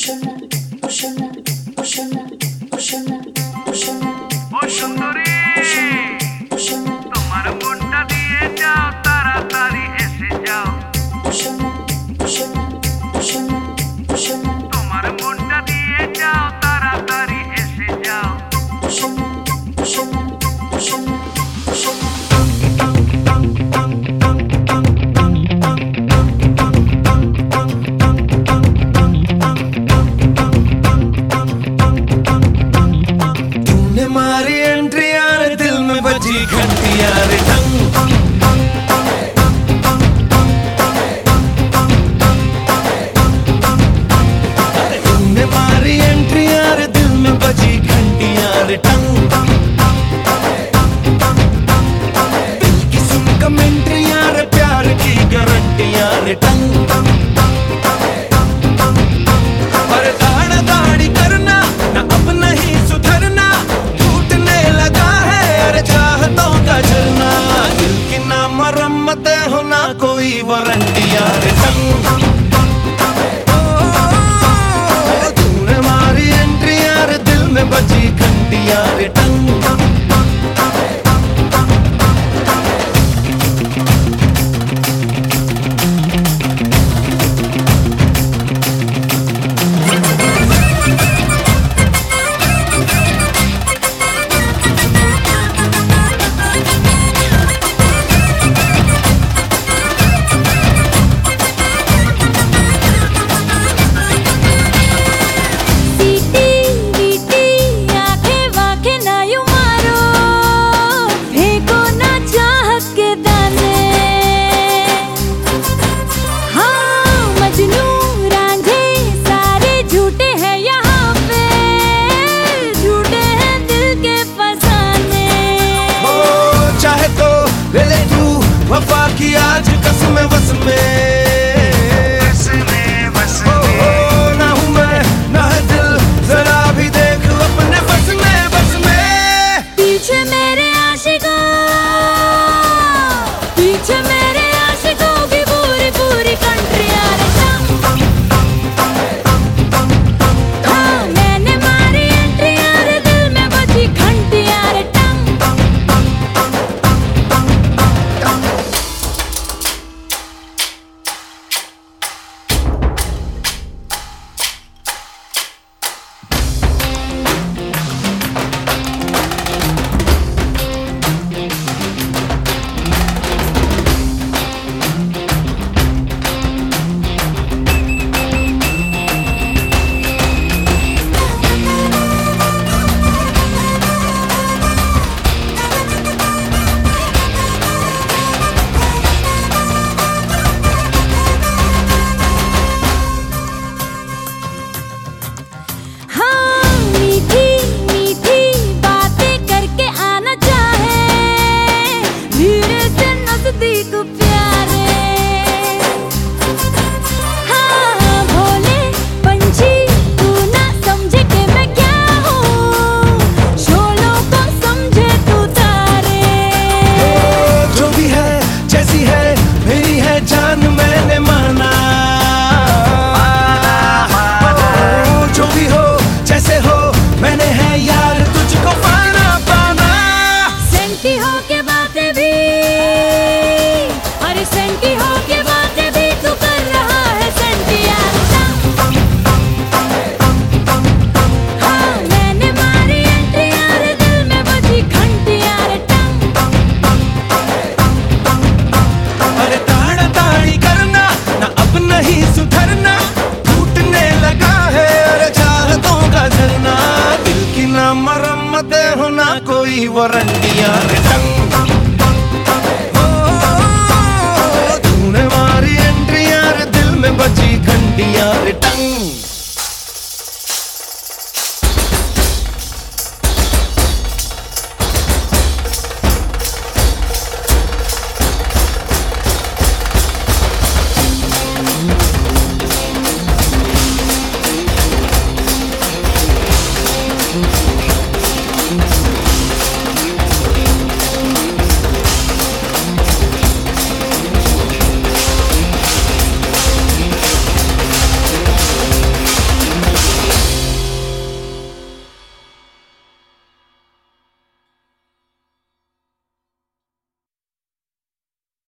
ও সুন্দরী, তোমার মনটা দিয়ে যাও, তাড়াতাড়ি এসে যাও। তোমার মনটা দিয়ে যাও, তাড়াতাড়ি এসে যাও। मारी एंट्री यार, दिल में बजी घंटी यार, टंग। तुमने मारी एंट्री यार, दिल में बजी घंटी यार, टंग। दिल की सुन कमेंट्री यार, प्यार की गारंटी यार, टंग। पर दाढ़ा दाढ़ी करना ना, अब नहीं सुधरना, मरम्मत हो ना कोई वारंटी यार, टंग। तूने मारी एंट्री यार, दिल में बजी घंटी यार, टंग। वफा की आज कसम बस में, ना हूँ मैं ना है दिल, जरा भी देख अपने बस में, बस में। पीछे मेरे आशिकों, पीछे मेरे आशिकों की पूरी पूरी कंट्री यार, हाँ मैंने मारी एंट्री यार, दिल में बजी घंटी यार, टंग। मरम्मत हो ना कोई वारंटी यार।